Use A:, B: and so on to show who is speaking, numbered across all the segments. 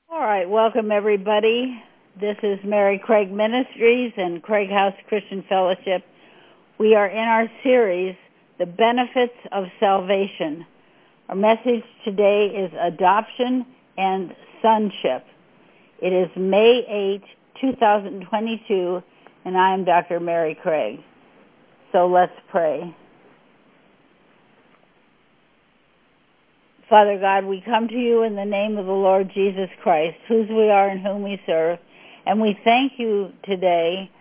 A: All right, welcome everybody. This is Mary Craig Ministries and Craig House Christian Fellowship. We are in our series, The Benefits of Salvation. Our message today is Adoption and Sonship. It is May 8, 2022, and I am Dr. Mary Craig. So let's pray. Father God, we come to you in the name of the Lord Jesus Christ, whose we are and whom we serve, and we thank you today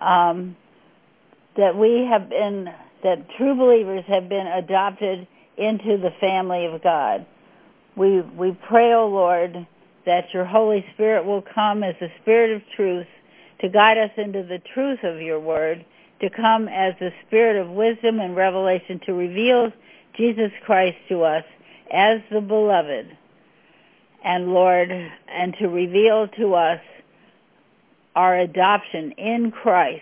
A: that true believers have been adopted into the family of God. We pray, O Lord, that your Holy Spirit will come as the Spirit of truth to guide us into the truth of your word, to come as the Spirit of wisdom and revelation to reveal Jesus Christ to us as the beloved, and Lord, and to reveal to us our adoption in Christ,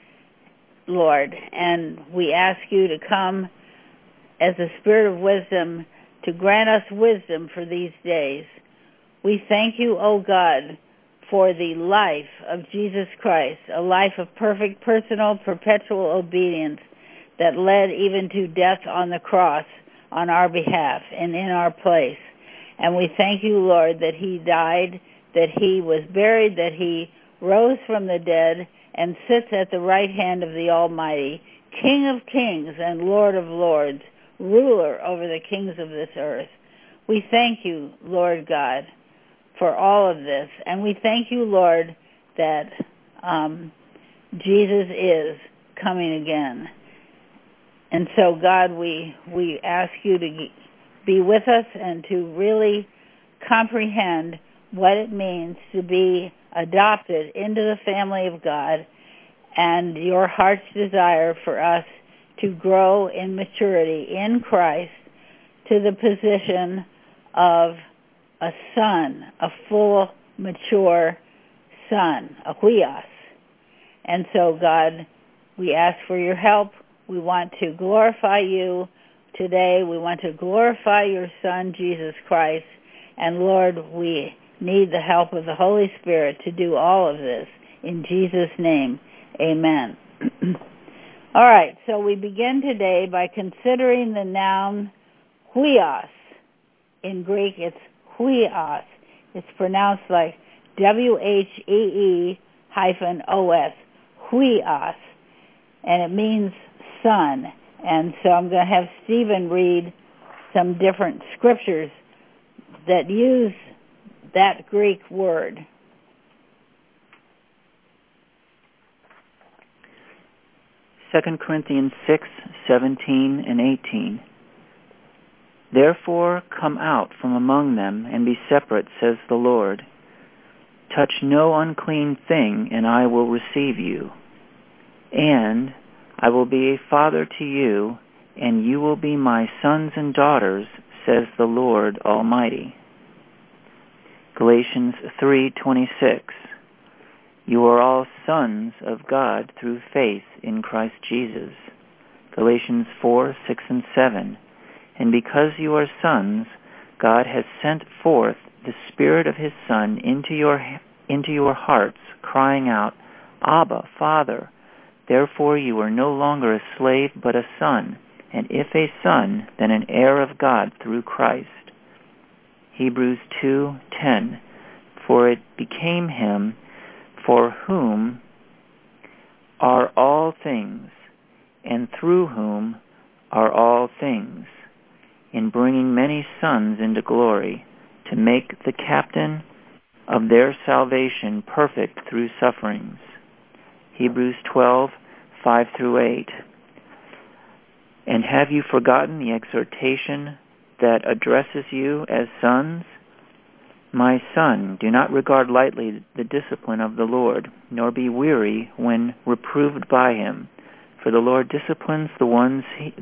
A: Lord. And we ask you to come as the Spirit of wisdom to grant us wisdom for these days. We thank you, O God, for the life of Jesus Christ, a life of perfect, personal, perpetual obedience that led even to death on the cross on our behalf and in our place. And we thank you, Lord, that he died, that he was buried, that he rose from the dead and sits at the right hand of the Almighty, King of kings and Lord of lords, ruler over the kings of this earth. We thank you, Lord God, for all of this. And we thank you, Lord, that Jesus is coming again. And so, God, we ask you to be with us and to really comprehend what it means to be adopted into the family of God, and your heart's desire for us to grow in maturity in Christ to the position of a son, a full, mature son, a huios. And so, God, we ask for your help. We want to glorify you today. We want to glorify your Son, Jesus Christ. And, Lord, we need the help of the Holy Spirit to do all of this. In Jesus' name, amen. All right, so we begin today by considering the noun huios. In Greek, it's huios. It's pronounced like W-H-E-E-O-S, huios. And it means son. And so I'm going to have Stephen read some different scriptures that use that Greek word.
B: 2 Corinthians 6:17 and 18. Therefore come out from among them and be separate, says the Lord. Touch no unclean thing, and I will receive you. And I will be a father to you, and you will be my sons and daughters, says the Lord Almighty. Galatians 3:26. You are all sons of God through faith in Christ Jesus. Galatians 4:6 and 7. And because you are sons, God has sent forth the Spirit of his Son into your hearts, crying out, Abba, Father. Therefore you are no longer a slave, but a son, and if a son, then an heir of God through Christ. Hebrews 2:10. For it became him for whom are all things, and through whom are all things, in bringing many sons into glory, to make the captain of their salvation perfect through sufferings. Hebrews 12:5 through 8. And have you forgotten the exhortation that addresses you as sons? My son, do not regard lightly the discipline of the Lord, nor be weary when reproved by him. For the Lord disciplines the one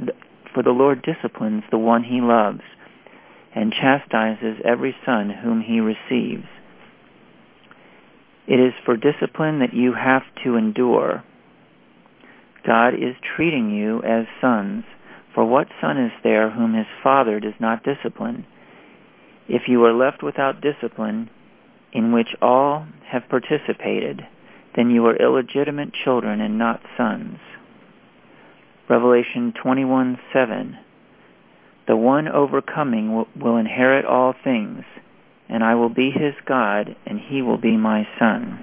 B: he loves, and chastises every son whom he receives. It is for discipline that you have to endure. God is treating you as sons, for what son is there whom his father does not discipline? If you are left without discipline, in which all have participated, then you are illegitimate children and not sons. Revelation 21:7. The one overcoming will inherit all things, and I will be his God, and he will be my son.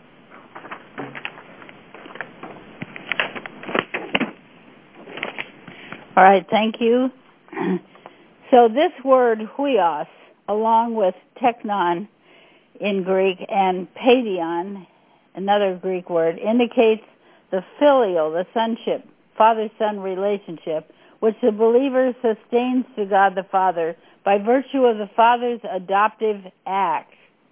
A: All right, thank you. So this word huios, along with teknon in Greek and paidion, another Greek word, indicates the filial, the sonship, father-son relationship, which the believer sustains to God the Father by virtue of the Father's adoptive act.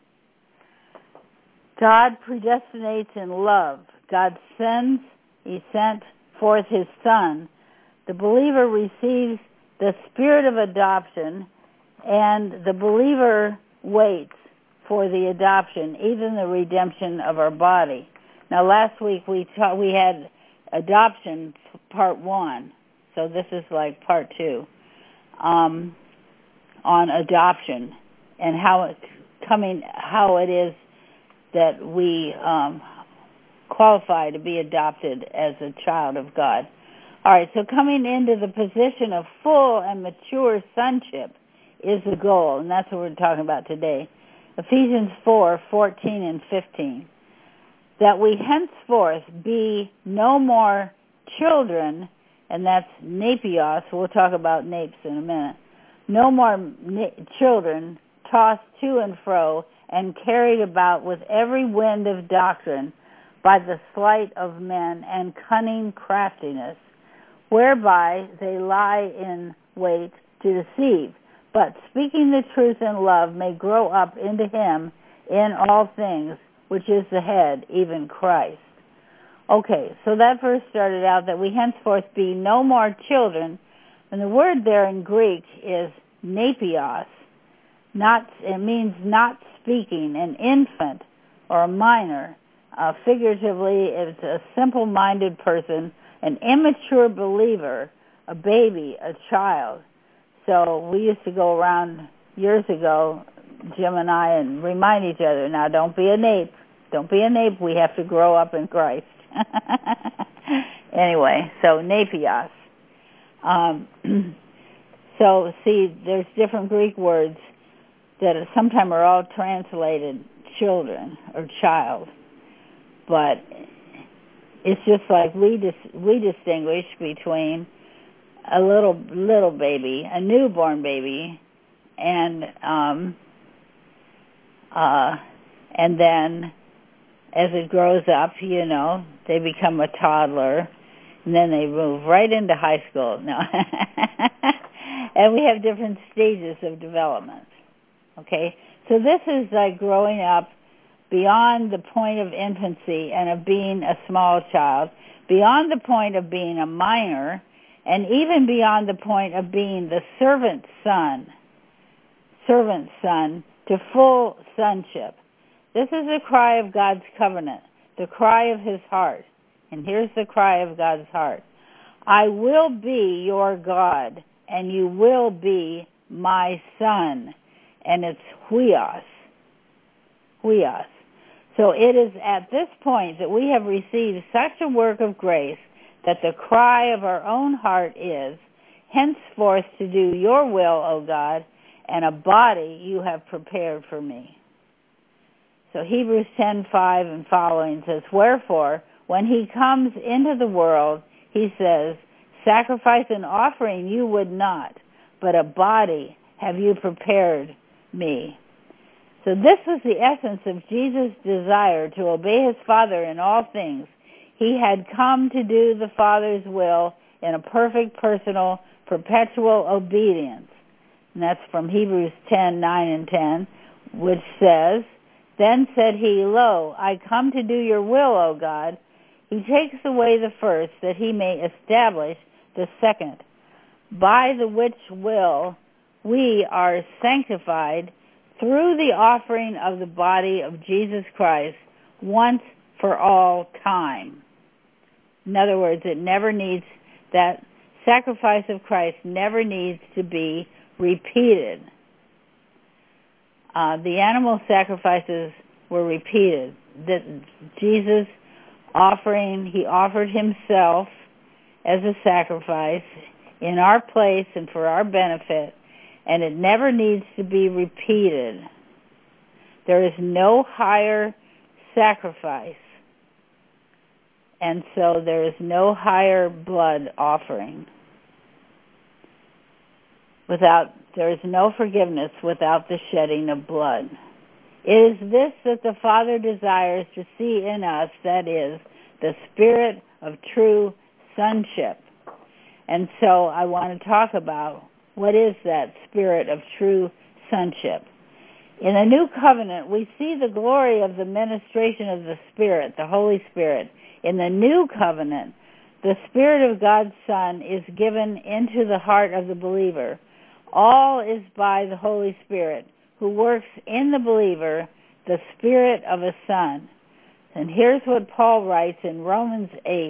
A: God predestinates in love. God sends, he sent forth his Son. The believer receives the spirit of adoption, and the believer waits for the adoption, even the redemption of our body. Now, last week we had adoption part 1, so this is like part 2 on adoption and how it is that we qualify to be adopted as a child of God. All right, so coming into the position of full and mature sonship is the goal, and that's what we're talking about today. Ephesians 4:14 and 15. That we henceforth be no more children, and that's napios. We'll talk about napes in a minute. No more children tossed to and fro and carried about with every wind of doctrine by the sleight of men and cunning craftiness, whereby they lie in wait to deceive, but speaking the truth in love may grow up into him in all things, which is the head, even Christ. Okay, so that verse started out that we henceforth be no more children, and the word there in Greek is napios. It means not speaking, an infant or a minor. Figuratively, it's a simple-minded person, an immature believer, a baby, a child. So we used to go around years ago, Jim and I, and remind each other, now don't be a nape. Don't be a nape. We have to grow up in Christ. Anyway, so napios. So see, there's different Greek words that sometimes are all translated children or child. But it's just like we distinguish between a little baby, a newborn baby, and then as it grows up, they become a toddler, and then they move right into high school. No, and we have different stages of development. Okay, so this is like growing up beyond the point of infancy and of being a small child, beyond the point of being a minor, and even beyond the point of being the servant son to full sonship. This is the cry of God's covenant, the cry of his heart. And here's the cry of God's heart. I will be your God, and you will be my son. And it's huios. Huios. So it is at this point that we have received such a work of grace that the cry of our own heart is, henceforth to do your will, O God, and a body you have prepared for me. So Hebrews 10:5 and following says, wherefore, when he comes into the world, he says, sacrifice and offering you would not, but a body have you prepared me. So this was the essence of Jesus' desire to obey his Father in all things. He had come to do the Father's will in a perfect, personal, perpetual obedience. And that's from Hebrews 10:9 and 10, which says, then said he, lo, I come to do your will, O God. He takes away the first, that he may establish the second, by the which will we are sanctified through the offering of the body of Jesus Christ once for all time. In other words, that sacrifice of Christ never needs to be repeated. the animal sacrifices were repeated. That Jesus he offered himself as a sacrifice in our place and for our benefit, and it never needs to be repeated. There is no higher sacrifice, and so there is no higher blood offering. There is no forgiveness without the shedding of blood. It is this that the Father desires to see in us, that is, the spirit of true sonship. And so I want to talk about what is that spirit of true sonship. In the New Covenant, we see the glory of the ministration of the Spirit, the Holy Spirit. In the New Covenant, the Spirit of God's Son is given into the heart of the believer. All is by the Holy Spirit, who works in the believer the spirit of a son. And here's what Paul writes in Romans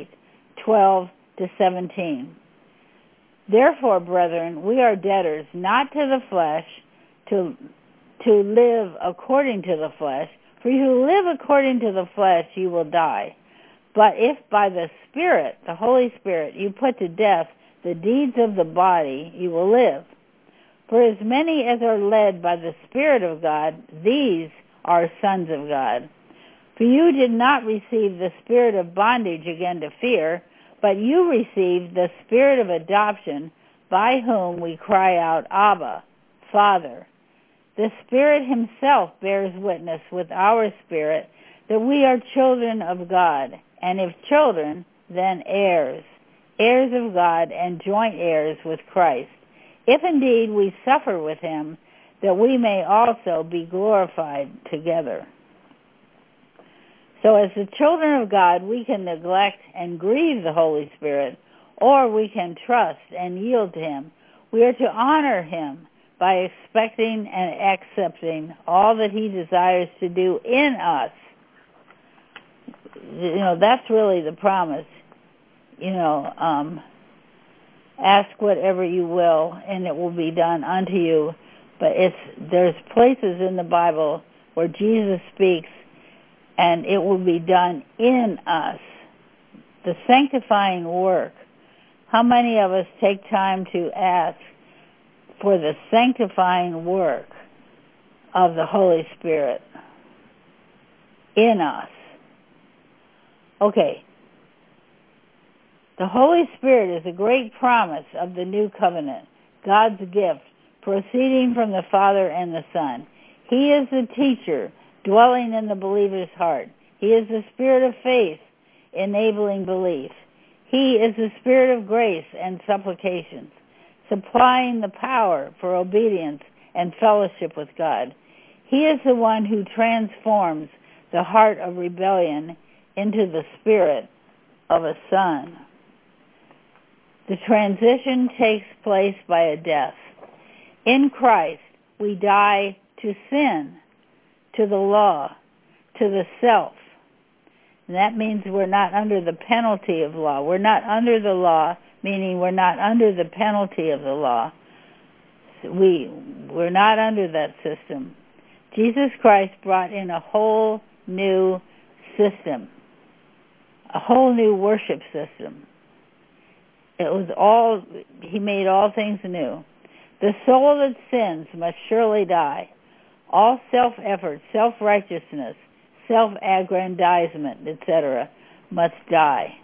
A: 8:12-17. Therefore, brethren, we are debtors, not to the flesh, to live according to the flesh. For you who live according to the flesh, you will die. But if by the Spirit, the Holy Spirit, you put to death the deeds of the body, you will live. For as many as are led by the Spirit of God, these are sons of God. For you did not receive the spirit of bondage again to fear, but you received the spirit of adoption, by whom we cry out, Abba, Father. The Spirit himself bears witness with our spirit that we are children of God, and if children, then heirs, heirs of God and joint heirs with Christ, if indeed we suffer with him, that we may also be glorified together. So as the children of God, we can neglect and grieve the Holy Spirit, or we can trust and yield to him. We are to honor him by expecting and accepting all that he desires to do in us. That's really the promise. Ask whatever you will, and it will be done unto you. But there's places in the Bible where Jesus speaks, and it will be done in us. The sanctifying work. How many of us take time to ask for the sanctifying work of the Holy Spirit in us? Okay. The Holy Spirit is a great promise of the new covenant, God's gift, proceeding from the Father and the Son. He is the teacher, dwelling in the believer's heart. He is the spirit of faith, enabling belief. He is the spirit of grace and supplications, supplying the power for obedience and fellowship with God. He is the one who transforms the heart of rebellion into the spirit of a son. The transition takes place by a death. In Christ, we die to sin, to the law, to the self. And that means we're not under the penalty of law. We're not under the law, meaning we're not under the penalty of the law. We're not under that system. Jesus Christ brought in a whole new system, a whole new worship system. He made all things new. The soul that sins must surely die. All self-effort, self-righteousness, self-aggrandizement, etc., must die.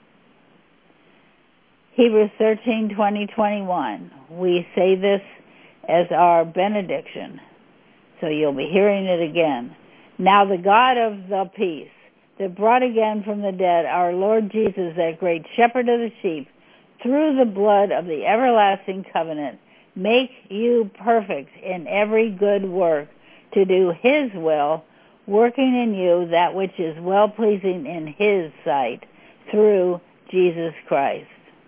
A: Hebrews 13:20-21. We say this as our benediction, so you'll be hearing it again. Now the God of the peace, that brought again from the dead our Lord Jesus, that great shepherd of the sheep, through the blood of the everlasting covenant, make you perfect in every good work, to do his will, working in you that which is well-pleasing in his sight, through Jesus Christ.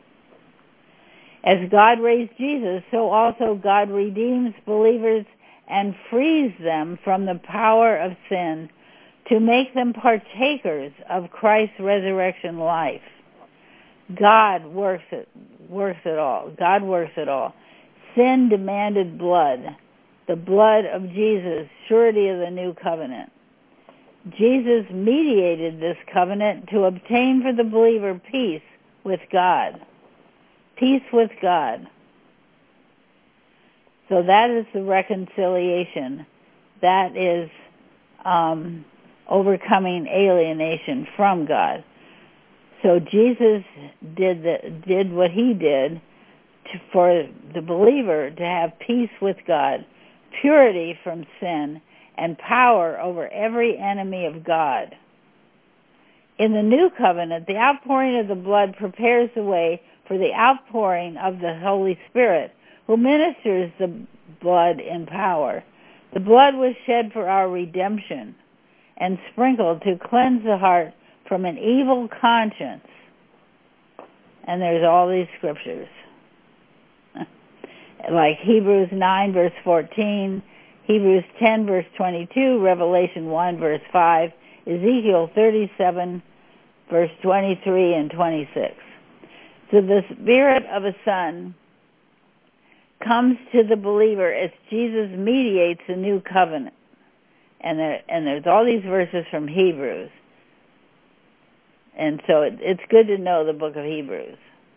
A: As God raised Jesus, so also God redeems believers and frees them from the power of sin to make them partakers of Christ's resurrection life. God works it all. God works it all. Sin demanded blood. the blood of Jesus, surety of the new covenant. Jesus mediated this covenant to obtain for the believer peace with God. Peace with God. So that is the reconciliation. That is overcoming alienation from God. So Jesus did what he did for the believer to have peace with God, purity from sin, and power over every enemy of God. In the new covenant, the outpouring of the blood prepares the way for the outpouring of the Holy Spirit, who ministers the blood in power. The blood was shed for our redemption and sprinkled to cleanse the heart from an evil conscience. And there's all these scriptures. Like Hebrews 9, verse 14, Hebrews 10, verse 22, Revelation 1, verse 5, Ezekiel 37, verse 23 and 26. So the Spirit of a Son comes to the believer as Jesus mediates the new covenant. And there's all these verses from Hebrews. And so it's good to know the book of Hebrews.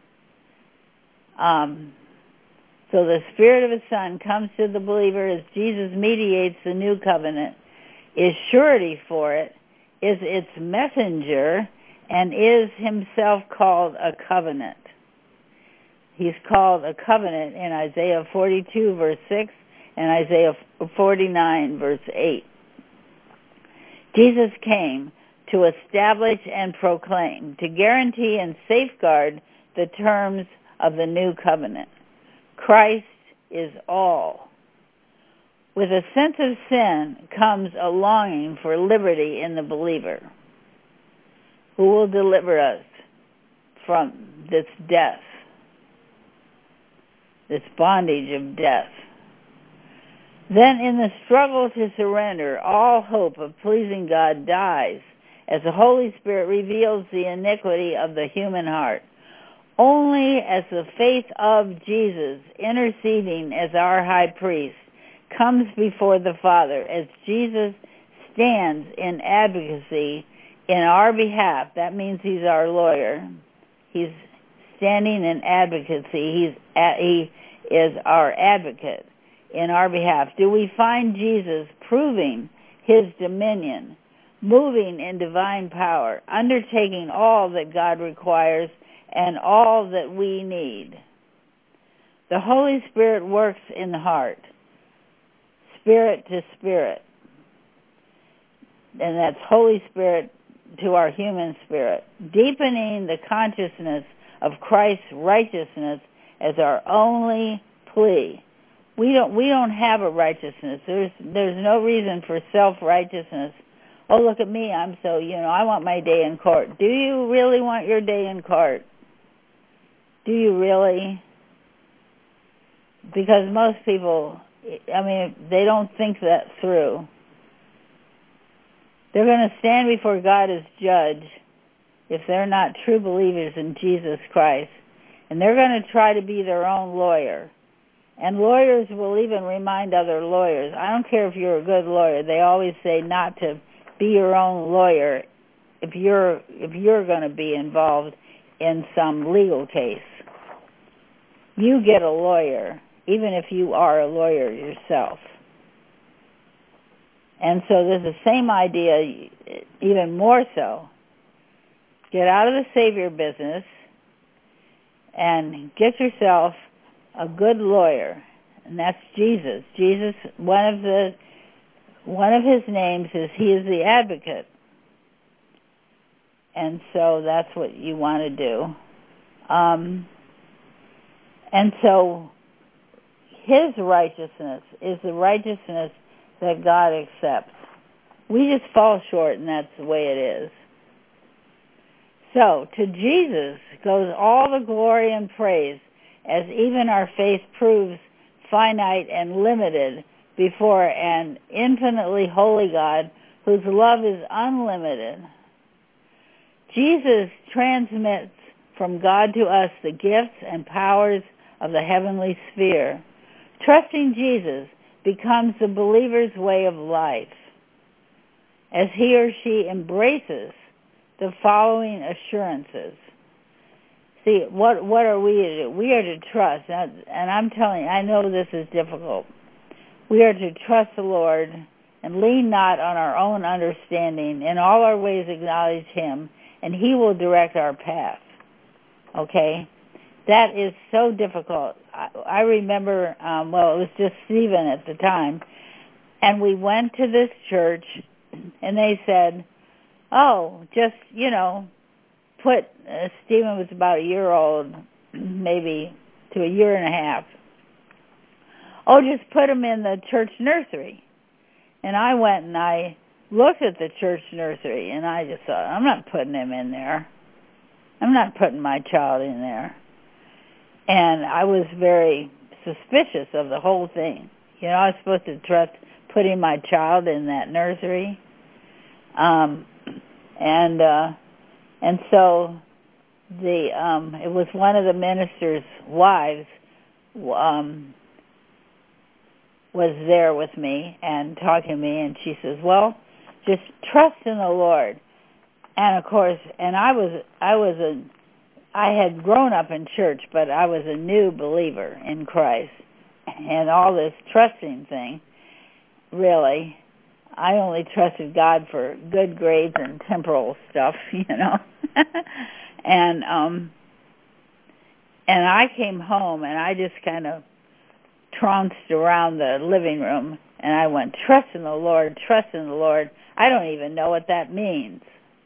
A: So the Spirit of His Son comes to the believer as Jesus mediates the new covenant, is surety for it, is its messenger, and is himself called a covenant. He's called a covenant in Isaiah 42, verse 6, and Isaiah 49, verse 8. Jesus came to establish and proclaim, to guarantee and safeguard the terms of the new covenant. Christ is all. With a sense of sin comes a longing for liberty in the believer, who will deliver us from this death, this bondage of death. Then in the struggle to surrender, all hope of pleasing God dies as the Holy Spirit reveals the iniquity of the human heart. Only as the faith of Jesus, interceding as our high priest, comes before the Father, as Jesus stands in advocacy in our behalf. That means he's our lawyer. He's standing in advocacy. He is our advocate in our behalf. Do we find Jesus proving his dominion, moving in divine power, undertaking all that God requires and all that we need? The Holy Spirit works in the heart, spirit to spirit. And that's Holy Spirit to our human spirit, deepening the consciousness of Christ's righteousness as our only plea. We don't have a righteousness. There's no reason for self-righteousness. Oh, look at me, I'm so, I want my day in court. Do you really want your day in court? Do you really? Because most people, they don't think that through. They're going to stand before God as judge if they're not true believers in Jesus Christ. And they're going to try to be their own lawyer. And lawyers will even remind other lawyers. I don't care if you're a good lawyer. They always say not to be your own lawyer if you're going to be involved in some legal case. You get a lawyer, even if you are a lawyer yourself. And so there's the same idea, even more so. Get out of the Savior business and get yourself a good lawyer, and that's Jesus. Jesus, one of his names is he is the advocate. And so that's what you want to do. And so his righteousness is the righteousness that God accepts. We just fall short, and that's the way it is. So to Jesus goes all the glory and praise, as even our faith proves finite and limited before an infinitely holy God whose love is unlimited. Jesus transmits from God to us the gifts and powers of the heavenly sphere. Trusting Jesus becomes the believer's way of life as he or she embraces the following assurances. See, what are we to do? We are to trust, and I'm telling you, I know this is difficult. We are to trust the Lord and lean not on our own understanding. In all our ways acknowledge Him, and He will direct our path. Okay? That is so difficult. I remember, it was just Stephen at the time, and we went to this church, and they said, Stephen was about a year old, maybe to a year and a half. Just put him in the church nursery. And I went and I looked at the church nursery, and I just thought, I'm not putting him in there. I'm not putting my child in there. And I was very suspicious of the whole thing. I was supposed to trust putting my child in that nursery. And so it was one of the minister's wives was there with me and talking to me, and she says, well, just trust in the Lord. And of course, I had grown up in church, but I was a new believer in Christ. And all this trusting thing, really, I only trusted God for good grades and temporal stuff, And I came home, and I just kind of trounced around the living room, and I went, trust in the Lord, trust in the Lord. I don't even know what that means.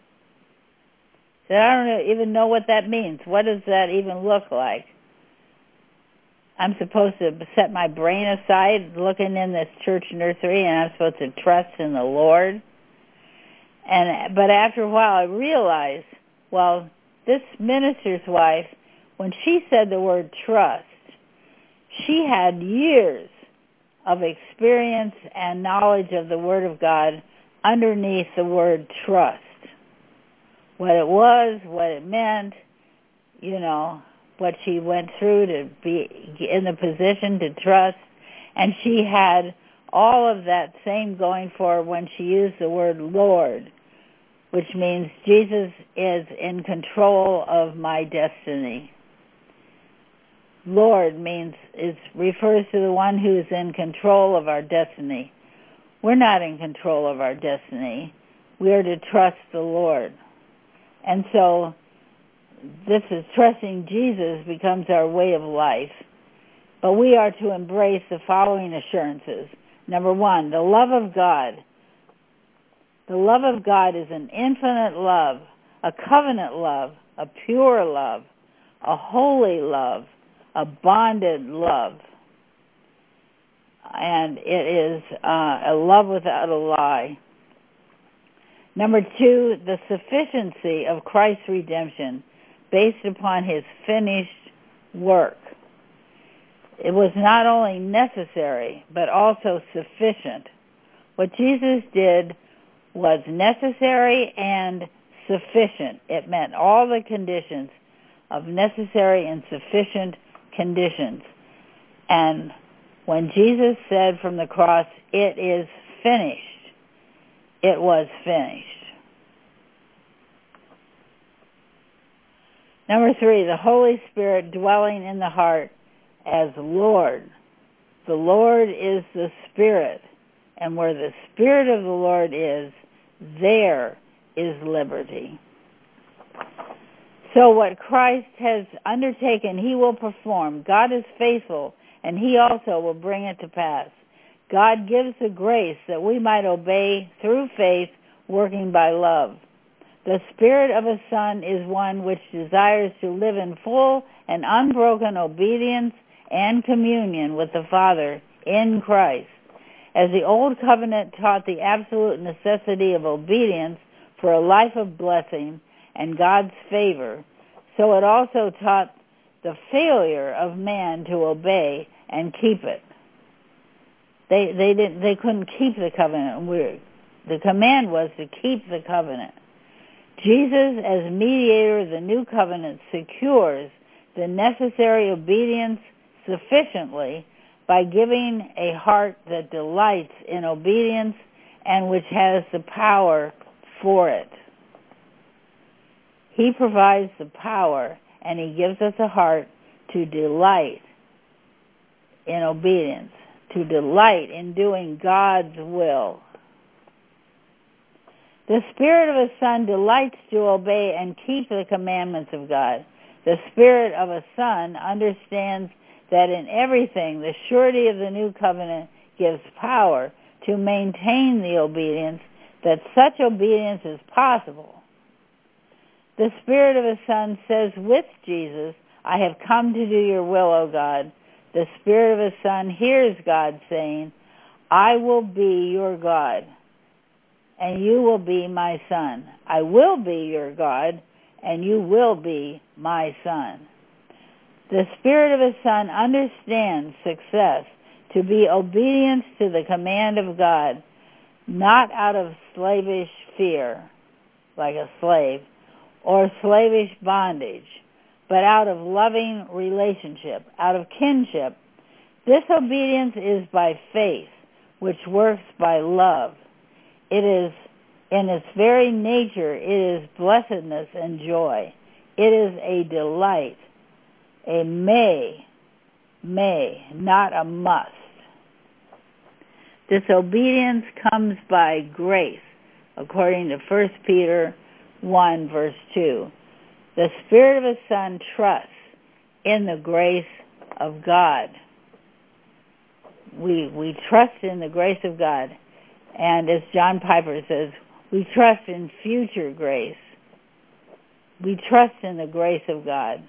A: I don't even know what that means. What does that even look like? I'm supposed to set my brain aside looking in this church nursery, and I'm supposed to trust in the Lord. But after a while, I realized, this minister's wife, when she said the word trust, she had years of experience and knowledge of the Word of God underneath the word trust. What it was, what it meant, what she went through to be in the position to trust. And she had all of that same going for her when she used the word Lord, which means Jesus is in control of my destiny. Lord refers to the one who is in control of our destiny. We're not in control of our destiny. We are to trust the Lord. And so this is trusting Jesus becomes our way of life. But we are to embrace the following assurances. Number one, the love of God. The love of God is an infinite love, a covenant love, a pure love, a holy love, a bonded love. And it is a love without a lie. Number two, the sufficiency of Christ's redemption based upon His finished work. It was not only necessary, but also sufficient. What Jesus did was necessary and sufficient. It met all the conditions of necessary and sufficient conditions. And when Jesus said from the cross, it is finished, it was finished. Number three, the Holy Spirit dwelling in the heart as Lord. The Lord is the Spirit, and where the Spirit of the Lord is, there is liberty. So what Christ has undertaken, He will perform. God is faithful, and He also will bring it to pass. God gives the grace that we might obey through faith, working by love. The spirit of a son is one which desires to live in full and unbroken obedience and communion with the Father in Christ. As the Old Covenant taught the absolute necessity of obedience for a life of blessing and God's favor, so it also taught the failure of man to obey and keep it. They couldn't keep the covenant. The command was to keep the covenant. Jesus, as mediator of the new covenant, secures the necessary obedience sufficiently by giving a heart that delights in obedience and which has the power for it. He provides the power, and he gives us a heart to delight in obedience, to delight in doing God's will. The Spirit of a Son delights to obey and keep the commandments of God. The Spirit of a Son understands that in everything the surety of the new covenant gives power to maintain the obedience, that such obedience is possible. The Spirit of a Son says with Jesus, I have come to do your will, O God. The Spirit of a Son hears God saying, I will be your God, and you will be my son. I will be your God, and you will be my son. The Spirit of a Son understands success to be obedience to the command of God, not out of slavish fear, like a slave, or slavish bondage, but out of loving relationship, out of kinship. This obedience is by faith, which works by love. It is, in its very nature, it is blessedness and joy. It is a delight, a may, not a must. This obedience comes by grace, according to 1 Peter 1, verse 2. The Spirit of a Son trusts in the grace of God. We trust in the grace of God. And as John Piper says, we trust in future grace. We trust in the grace of God.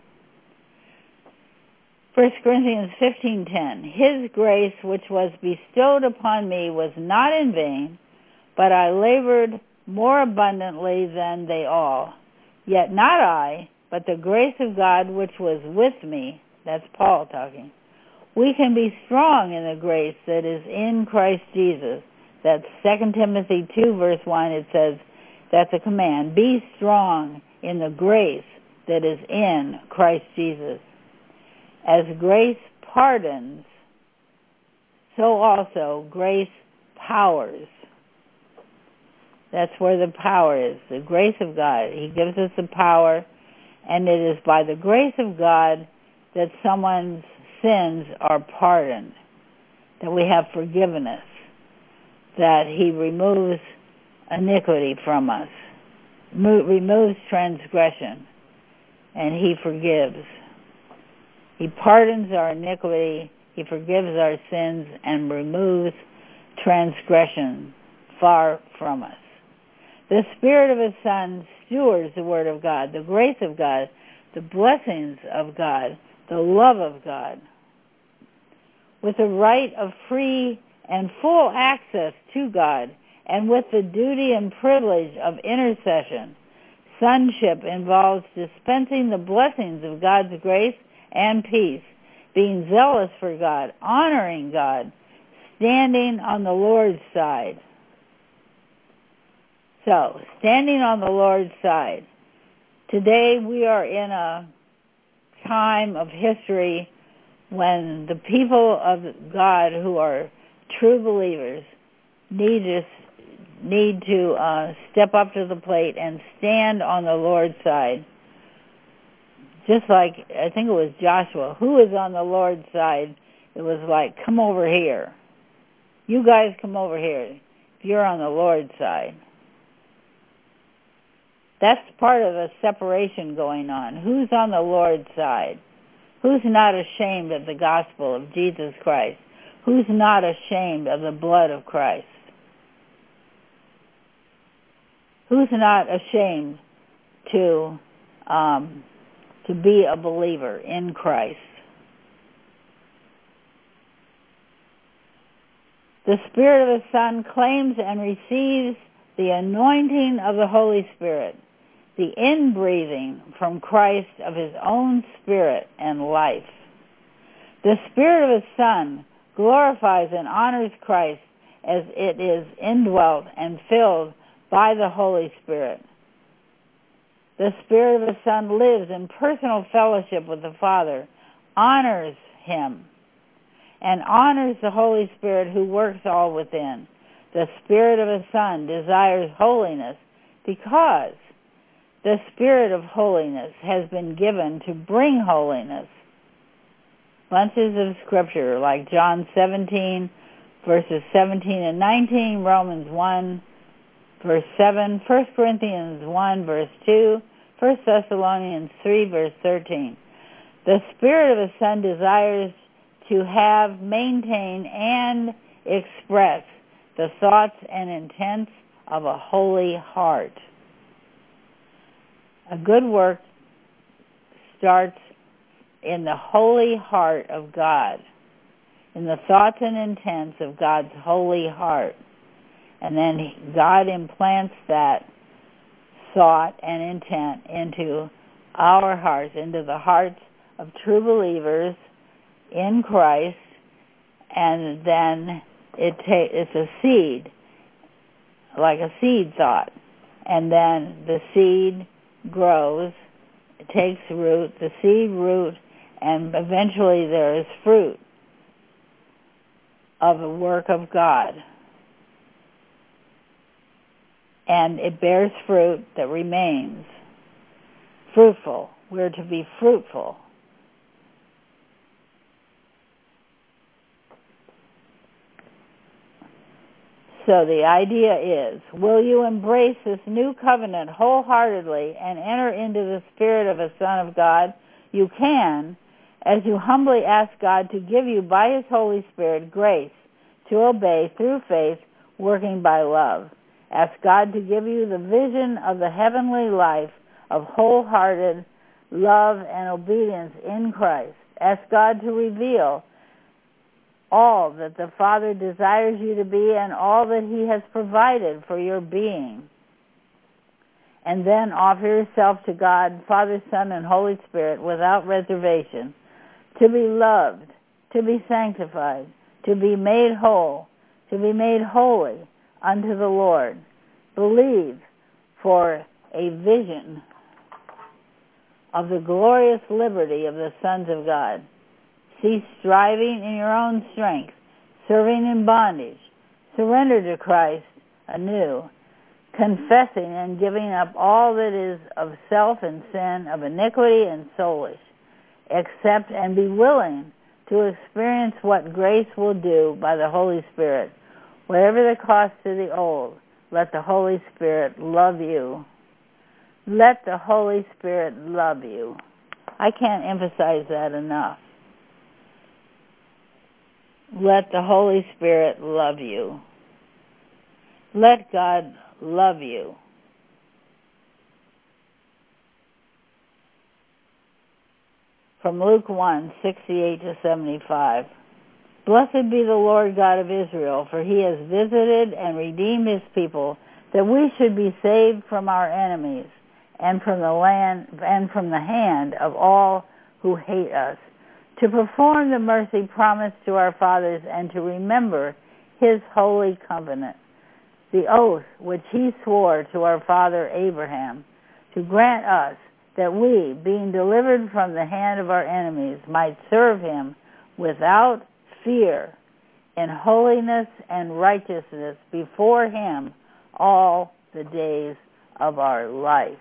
A: 1 Corinthians 15:10, His grace which was bestowed upon me was not in vain, but I labored more abundantly than they all. Yet not I, but the grace of God which was with me. That's Paul talking. We can be strong in the grace that is in Christ Jesus. That's 2 Timothy 2, verse 1. It says, that's a command. Be strong in the grace that is in Christ Jesus. As grace pardons, so also grace powers. That's where the power is, the grace of God. He gives us the power, and it is by the grace of God that someone's sins are pardoned, that we have forgiveness, that He removes iniquity from us, removes transgression, and He forgives. He pardons our iniquity, He forgives our sins, and removes transgression far from us. The Spirit of His Son stewards the Word of God, the grace of God, the blessings of God, the love of God. With the right of free and full access to God, and with the duty and privilege of intercession, sonship involves dispensing the blessings of God's grace and peace, being zealous for God, honoring God, standing on the Lord's side. So, standing on the Lord's side. Today we are in a time of history when the people of God who are true believers need to step up to the plate and stand on the Lord's side. Just like, I think it was Joshua, who was on the Lord's side, it was like, come over here. You guys come over here if you're on the Lord's side. That's part of the separation going on. Who's on the Lord's side? Who's not ashamed of the gospel of Jesus Christ? Who's not ashamed of the blood of Christ? Who's not ashamed to be a believer in Christ? The Spirit of His Son claims and receives the anointing of the Holy Spirit, the inbreathing from Christ of His own Spirit and life. The Spirit of His Son glorifies and honors Christ as it is indwelt and filled by the Holy Spirit. The Spirit of His Son lives in personal fellowship with the Father, honors Him, and honors the Holy Spirit who works all within. The Spirit of a Son desires holiness because the Spirit of holiness has been given to bring holiness. Bunches of scripture like John 17, verses 17 and 19, Romans 1, verse 7, 1 Corinthians 1, verse 2, 1 Thessalonians 3, verse 13. The Spirit of a Son desires to have, maintain, and express the thoughts and intents of a holy heart. A good work starts in the holy heart of God, in the thoughts and intents of God's holy heart. And then God implants that thought and intent into our hearts, into the hearts of true believers in Christ, and then it's a seed, like a seed thought. And then the seed grows, it takes root, the seed root, and eventually there is fruit of the work of God. And it bears fruit that remains fruitful. We're to be fruitful. So the idea is, will you embrace this new covenant wholeheartedly and enter into the Spirit of a Son of God? You can, as you humbly ask God to give you by His Holy Spirit grace to obey through faith, working by love. Ask God to give you the vision of the heavenly life of wholehearted love and obedience in Christ. Ask God to reveal all that the Father desires you to be and all that He has provided for your being. And then offer yourself to God, Father, Son, and Holy Spirit without reservation, to be loved, to be sanctified, to be made whole, to be made holy unto the Lord. Believe for a vision of the glorious liberty of the sons of God. Cease striving in your own strength, serving in bondage. Surrender to Christ anew, confessing and giving up all that is of self and sin, of iniquity and soulish. Accept and be willing to experience what grace will do by the Holy Spirit. Whatever the cost to the old, let the Holy Spirit love you. Let the Holy Spirit love you. I can't emphasize that enough. Let the Holy Spirit love you. Let God love you. From Luke 1, 68 to 75. Blessed be the Lord God of Israel, for He has visited and redeemed His people, that we should be saved from our enemies and from the hand of all who hate us, to perform the mercy promised to our fathers and to remember His holy covenant, the oath which He swore to our father Abraham, to grant us that we, being delivered from the hand of our enemies, might serve Him without fear, in holiness and righteousness before Him all the days of our life.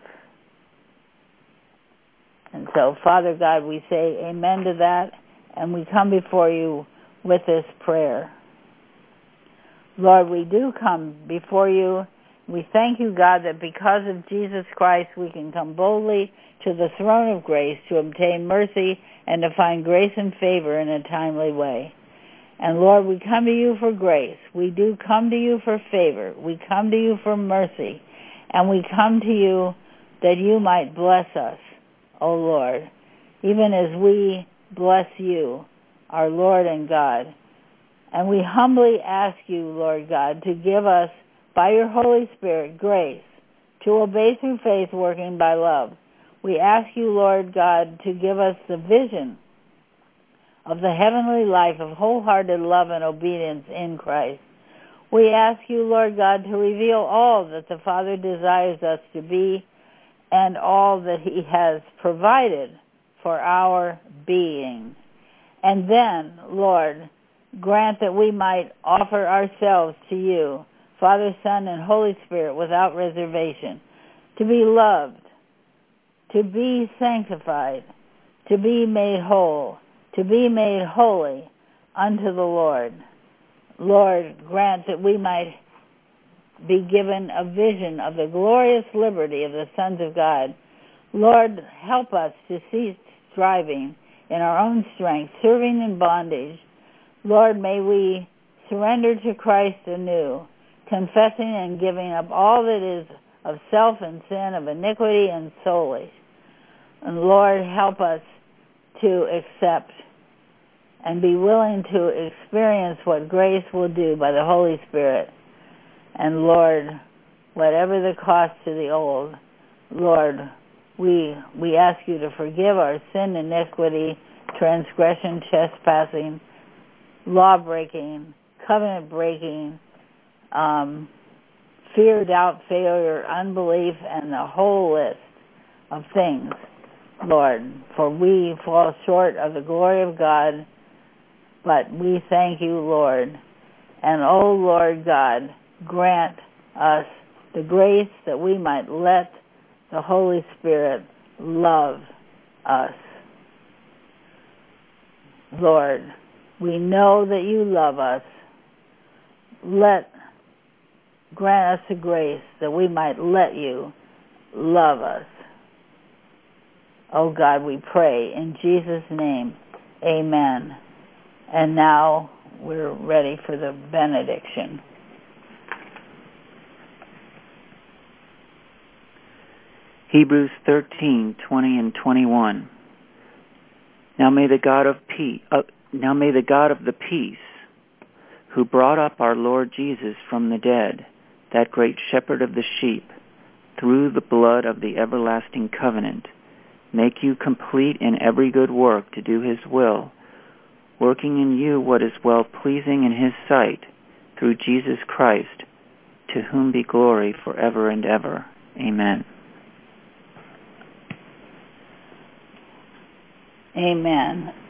A: And so, Father God, we say amen to that, and we come before you with this prayer. Lord, we do come before you. We thank you, God, that because of Jesus Christ, we can come boldly to the throne of grace to obtain mercy and to find grace and favor in a timely way. And Lord, we come to you for grace. We do come to you for favor. We come to you for mercy. And we come to you that you might bless us, O Lord, even as we bless you, our Lord and God. And we humbly ask you, Lord God, to give us, by your Holy Spirit, grace to obey through faith, working by love. We ask you, Lord God, to give us the vision of the heavenly life of wholehearted love and obedience in Christ. We ask you, Lord God, to reveal all that the Father desires us to be and all that He has provided for our being. And then, Lord, grant that we might offer ourselves to you, Father, Son, and Holy Spirit, without reservation, to be loved, to be sanctified, to be made whole, to be made holy unto the Lord. Lord, grant that we might be given a vision of the glorious liberty of the sons of God. Lord, help us to cease striving in our own strength, serving in bondage. Lord, may we surrender to Christ anew, confessing and giving up all that is of self and sin, of iniquity and soulish. And Lord, help us to accept and be willing to experience what grace will do by the Holy Spirit. And Lord, whatever the cost to the old, Lord, we ask you to forgive our sin, iniquity, transgression, trespassing, law-breaking, covenant-breaking, fear, doubt, failure, unbelief, and the whole list of things, Lord. For we fall short of the glory of God, but we thank you, Lord. And, oh, Lord God, grant us the grace that we might let the Holy Spirit love us. Lord, we know that you love us. Grant us the grace that we might let you love us. Oh God, we pray in Jesus' name, amen. And now we're ready for the benediction.
B: Hebrews 13:20 and 21. Now may the God of the peace, who brought up our Lord Jesus from the dead, that great shepherd of the sheep, through the blood of the everlasting covenant, make you complete in every good work to do his will, working in you what is well-pleasing in his sight, through Jesus Christ, to whom be glory forever and ever. Amen.
A: Amen.